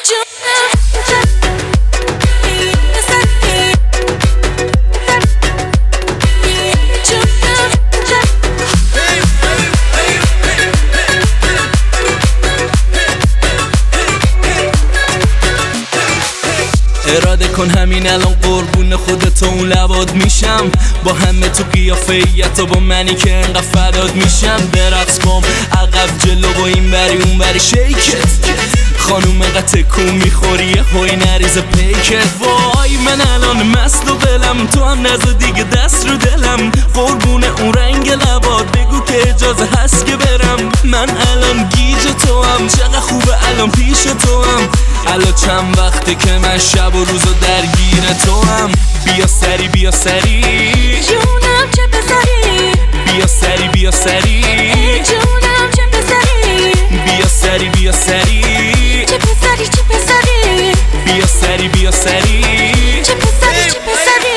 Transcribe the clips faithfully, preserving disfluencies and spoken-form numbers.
اراده کن همین الان قربون خودت و اون لبات میشم، با همه تو قیافیت و با منی که انقدر فدات میشم. برقص بام عقب جلو و این بری اون بری شیکت، خانوم انقدر تکون میخوری هوی نریز پیکت. وای من الان مست و قلم، تو هم نزا دیگه دست رو دلم، قربون اون رنگ لبات بگو که اجازه هست که برم. من الان گیج تو هم، چقدر خوبه الان پیش تو هم، الان چند وقته که من شب و روزو درگیر تو هم. بیا سری بیا سری جونم چه پسری، بیا سری بیا سری جونم چه پسری، بیا سری بیا سری چه پسری چه پسری، بیا سری بیا سری چه پسری چه پسری.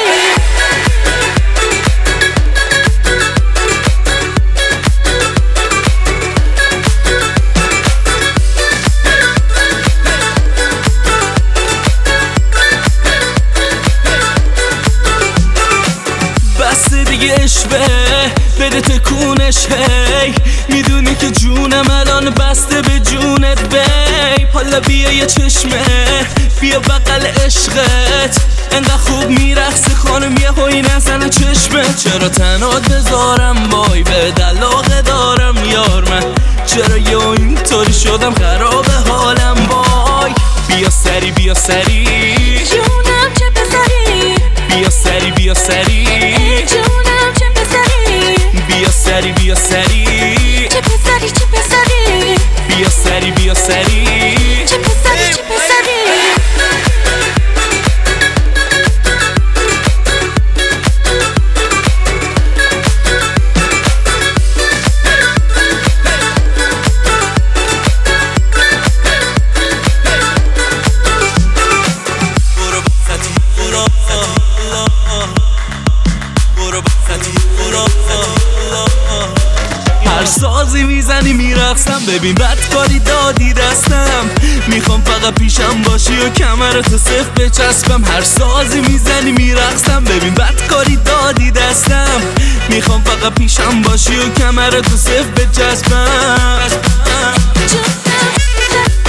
اشبه بده تکونش هی، میدونی که جونم الان بسته به جونت بی. حالا بیا یه چشمه بیا بغل عشقت، انقدر خوب میرقصی خانم یه هوی نزنه چشمه. چرا تنات بذارم وای به علاقه دارم یار من، چرا یه اینطوری شدم خراب حالم وای. بیا سری بیا سری جونم چه پسری، بیا سری بیا سری جونم چه پسری، بیا سری بیا سری چه پسری چه پسری، بیا سری بیا سری چه پسری چه پسری. هر سازی میزنی میرقصم، ببین بدکاری دادی دستم، میخوام فقط پیشم باشی و کمرتو صف بچسبم. هر سازی میزنی میرقصم، ببین بدکاری دادی دستم، میخوام فقط پیشم باشی و کمرتو صف بچسبم. جونم